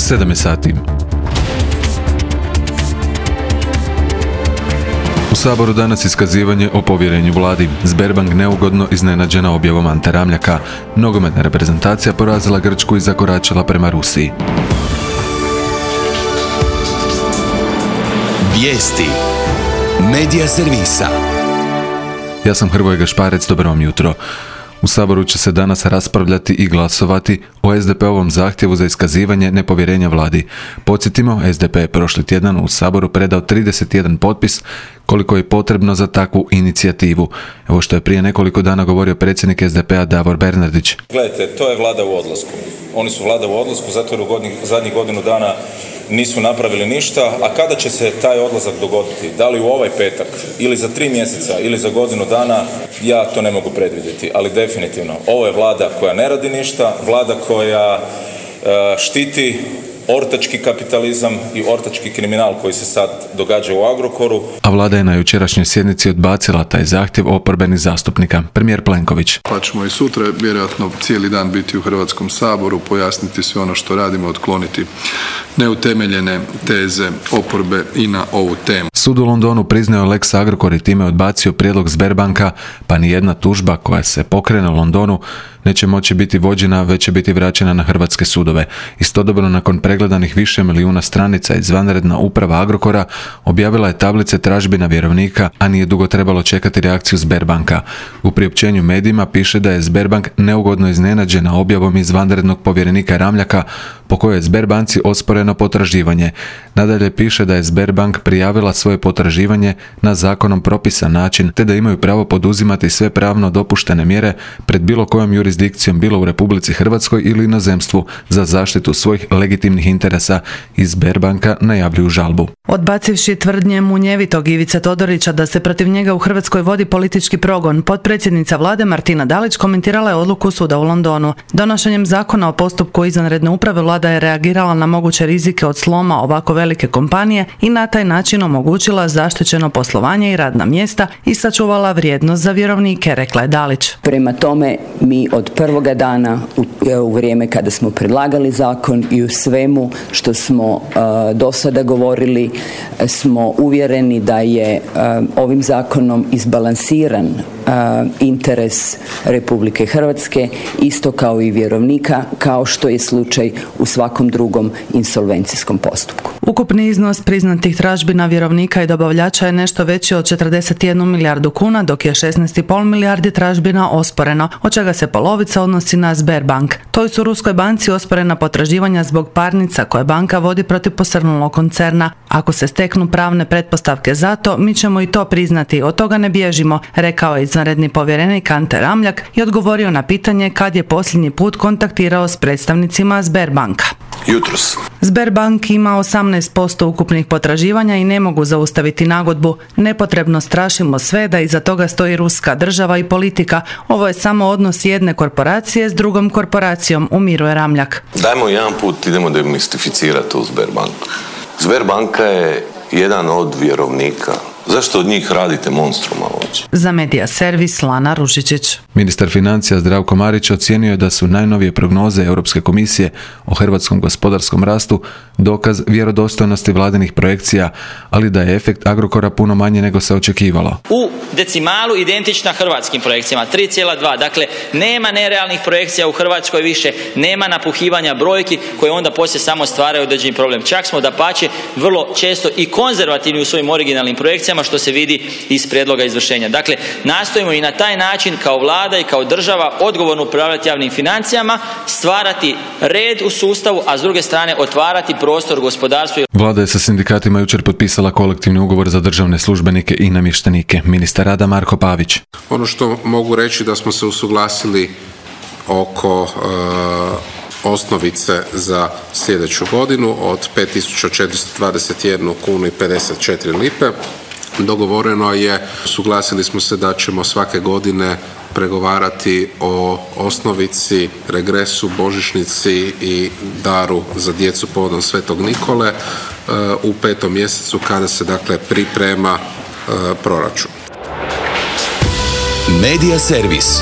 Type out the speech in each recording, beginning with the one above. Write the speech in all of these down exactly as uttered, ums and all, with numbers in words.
sedam je sati. U Saboru danas iskazivanje o povjerenju vladi. Sberbank neugodno iznenađena objavom Ante Ramljaka. Nogometna reprezentacija porazila Grčku i zakoračila prema Rusiji. Vijesti Medija servisa. Ja sam Hrvoje Gašparec, dobro vam jutro. U Saboru će se danas raspravljati i glasovati o es de pe ovom zahtjevu za iskazivanje nepovjerenja vladi. Podsjetimo, es de pe je prošli tjedan u Saboru predao trideset jedan potpis, koliko je potrebno za takvu inicijativu. Evo što je prije nekoliko dana govorio predsjednik es de pe-a Davor Bernardić. Gledajte, to je vlada u odlasku. Oni su vlada u odlasku zato jer u godini, zadnjih godinu dana nisu napravili ništa, a kada će se taj odlazak dogoditi? Da li u ovaj petak, ili za tri mjeseca, ili za godinu dana, ja to ne mogu predvidjeti, ali definitivno ovo je vlada koja ne radi ništa, vlada koja uh, štiti ortački kapitalizam i ortački kriminal koji se sad događa u Agrokoru. A vlada je na jučerašnjoj sjednici odbacila taj zahtjev oporbenih zastupnika. Premijer Plenković. Pa ćemo i sutra vjerojatno cijeli dan biti u Hrvatskom saboru, pojasniti sve ono što radimo, otkloniti neutemeljene teze oporbe i na ovu temu. Sud u Londonu priznao Lex Agrokor i time odbacio prijedlog Sberbanka, pa ni jedna tužba koja se pokrene u Londonu neće moći biti vođena, već će biti vraćena na hrvatske sudove. Istodobno, nakon pregledanih više milijuna stranica, izvanredna uprava Agrokora objavila je tablice tražbina vjerovnika, a nije dugo trebalo čekati reakciju Sberbanka. U priopćenju medijima piše da je Sberbank neugodno iznenađena objavom izvanrednog povjerenika Ramljaka, po kojoj je Sberbanci osporeno potraživanje. Nadalje piše da je Sberbank prijavila svoje potraživanje na zakonom propisan način, te da imaju pravo poduzimati sve pravno dopuštene mjere pred bilo kojom jurisdikcijom, bilo u Republici Hrvatskoj ili inozemstvu, za zaštitu svojih legitimnih interesa. Iz Sberbanka najavljuju žalbu. Odbacivši tvrdnje munjevitog Ivice Todorića da se protiv njega u Hrvatskoj vodi politički progon, potpredsjednica vlade Martina Dalić komentirala je odluku suda u Londonu. Donošenjem zakona o postupku izvanredne uprave vlada je reagirala na moguće rizike od sloma ovako velike kompanije i na taj način omogućila zaštićeno poslovanje i radna mjesta i sačuvala vrijednost za vjerovnike, rekla je Dalić. Prema tome, mi od prvoga dana u, u vrijeme kada smo predlagali zakon i u svemu što smo uh, do sada govorili, smo uvjereni da je uh, ovim zakonom izbalansiran uh, interes Republike Hrvatske, isto kao i vjerovnika, kao što je slučaj u svakom drugom insolvencijskom postupku. Ukupni iznos priznatih tražbina vjerovnika i dobavljača je nešto veći od četrdeset jednu milijardu kuna, dok je šesnaest zarez pet milijardi tražbina osporeno, od čega se polovica odnosi na Sberbank. Toj su Ruskoj banci osporena potraživanja zbog parnica koje banka vodi protiv posrnulog koncerna. Ako se steknu pravne pretpostavke za to, mi ćemo i to priznati, od toga ne bježimo, rekao je izvanredni povjerenik Ante Ramljak i odgovorio na pitanje kad je posljednji put kontaktirao s predstavnicima Sberbanka. Jutros. Sberbank ima osamnaest posto ukupnih potraživanja i ne mogu zaustaviti nagodbu. Nepotrebno strašimo sve da iza toga stoji ruska država i politika. Ovo je samo odnos jedne korporacije s drugom korporacijom, umiruje Ramljak. Dajmo jedan put idemo demistificirati u Sberbanku. Sberbanka je jedan od vjerovnika. Zašto od njih radite monstruma ovdje? Za Medija servis Lana Ružičić. Ministar financija Zdravko Marić ocijenio je da su najnovije prognoze Europske komisije o hrvatskom gospodarskom rastu dokaz vjerodostojnosti vladinih projekcija, ali da je efekt Agrokora puno manje nego se očekivalo. U decimalu identična hrvatskim projekcijama, tri zarez dva. Dakle, nema nerealnih projekcija u Hrvatskoj više, nema napuhivanja brojki koje onda poslije samo stvaraju određeni problem. Čak smo dapače vrlo često i konzervativni u svojim originalnim projekcijama, što se vidi iz prijedloga izvršenja. Dakle, nastojimo i na taj način kao vlada i kao država odgovorno upravljati javnim financijama, stvarati red u sustavu, a s druge strane otvarati prostor gospodarstvu. Vlada je sa sindikatima jučer potpisala kolektivni ugovor za državne službenike i namještenike. Ministar rada Marko Pavić. Ono što mogu reći da smo se usuglasili oko uh, osnovice za sljedeću godinu od pet tisuća četiristo dvadeset jedna kuna i pedeset četiri lipe. Dogovoreno je, suglasili smo se da ćemo svake godine pregovarati o osnovici, regresu, božićnici i daru za djecu povodom Svetog Nikole u petom mjesecu kada se dakle priprema proračun. Medija servis.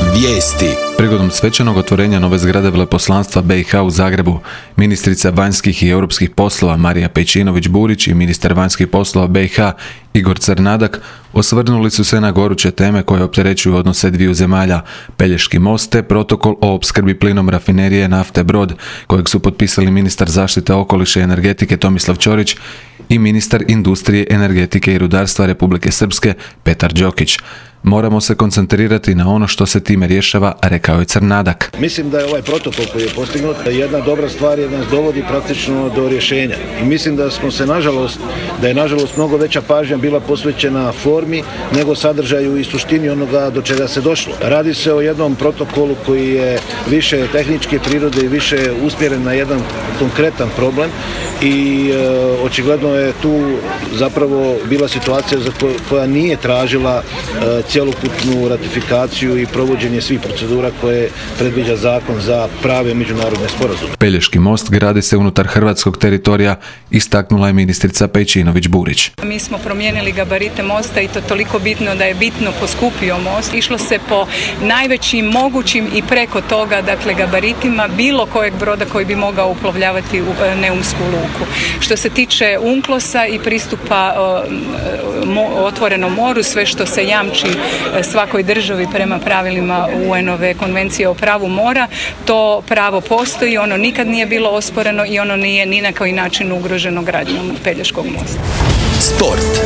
Vijesti. Prigodom svečanog otvorenja nove zgrade veleposlanstva B i H u Zagrebu, ministrica vanjskih i europskih poslova Marija Pejčinović-Burić i ministar vanjskih poslova B i H Igor Crnadak osvrnuli su se na goruće teme koje opterećuju odnose dviju zemalja, Pelješki most te protokol o opskrbi plinom rafinerije nafte Brod, kojeg su potpisali ministar zaštite okoliša i energetike Tomislav Ćorić i ministar industrije, energetike i rudarstva Republike Srpske Petar Đokić. Moramo se koncentrirati na ono što se time rješava, rekao je Crnadak. Mislim da je ovaj protokol koji je postignut jedna dobra stvar jer nas dovodi praktično do rješenja. I mislim da smo se nažalost, da je nažalost mnogo veća pažnja bila posvećena formi nego sadržaju i suštini onoga do čega se došlo. Radi se o jednom protokolu koji je više tehničke prirode i više usmjeren na jedan konkretan problem i e, očigledno je tu zapravo bila situacija za ko, koja nije tražila e, cjelokupnu ratifikaciju i provođenje svih procedura koje predviđa zakon za prave međunarodne sporazume. Pelješki most gradi se unutar hrvatskog teritorija, istaknula je ministrica Pejčinović-Burić. Mi smo promijenili gabarite mosta i to toliko bitno da je bitno poskupio most. Išlo se po najvećim mogućim i preko toga, dakle gabaritima bilo kojeg broda koji bi mogao uplovljavati u Neumsku luku. Što se tiče unklosa i pristupa otvorenom moru, sve što se jamči svakoj državi prema pravilima U N-ove konvencije o pravu mora, to pravo postoji, ono nikad nije bilo osporeno i ono nije ni na koji način ugroženo gradnjom Pelješkog mosta. Sport.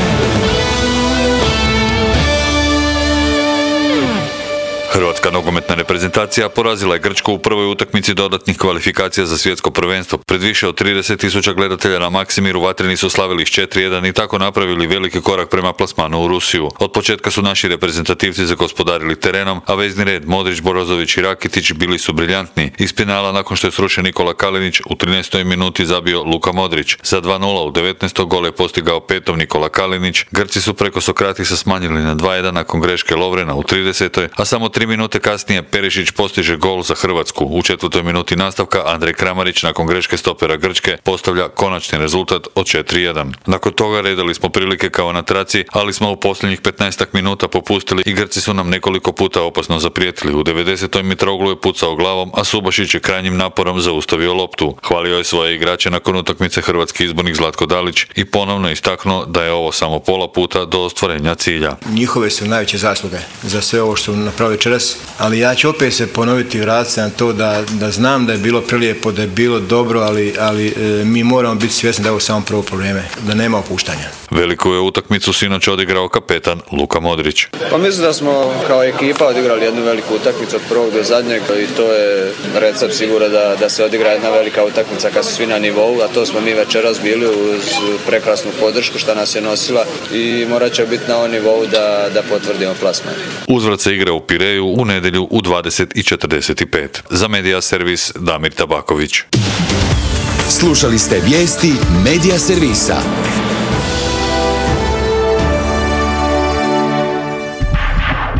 Hrvatska nogometna reprezentacija porazila je Grčku u prvoj utakmici dodatnih kvalifikacija za svjetsko prvenstvo. Pred više od trideset tisuća gledatelja na Maksimiru vatreni su slavili s četiri jedan i tako napravili veliki korak prema plasmanu u Rusiju. Od početka su naši reprezentativci zagospodarili terenom, a vezni red Modrić, Brozović i Rakitić bili su briljantni. Iz penala nakon što je srušen Nikola Kalinić u trinaestoj minuti zabio Luka Modrić. Za dva nula u devetnaestoj gol je postigao petov Nikola Kalinić. Grci su preko Sokratisa smanjili na dva jedan nakon greške Lovrena u tridesetoj, a samo tri minute kasnije Perišić postiže gol za Hrvatsku. U četvrtoj minuti nastavka Andrej Kramarić nakon greške stopera Grčke postavlja konačni rezultat od četiri jedan. Nakon toga redali smo prilike kao na traci, ali smo u posljednjih petnaestak minuta popustili i Grci su nam nekoliko puta opasno zaprijetili. U devedesetoj Mitroglou je pucao glavom, a Subašić je krajnjim naporom zaustavio loptu. Hvalio je svoje igrače nakon utakmice hrvatski izbornik Zlatko Dalić i ponovno istaknuo da je ovo samo pola puta do ostvarenja cilja. Njihove su najveće zasluge za sve ovo što napravili večeras, ali ja ću opet se ponoviti i vratiti se na to da, da znam da je bilo prelijepo, da je bilo dobro, ali, ali e, mi moramo biti svjesni da je ovo samo prvo vrijeme, da nema opuštanja. Veliku je utakmicu sinoć odigrao kapetan Luka Modrić. Pa mislim da smo kao ekipa odigrali jednu veliku utakmicu od prvog do zadnjeg i to je recept sigurno da, da se odigra jedna velika utakmica kad su svi na nivou, a to smo mi večeras bili uz prekrasnu podršku što nas je nosila i morat će biti na ovom nivou da, da potvrdimo plasman. Uzvrat se igra u Pireju u nedjelju u dvadeset i četrdeset pet. Za Media Servis Damir Tabaković. Slušali ste vijesti Media Servisa.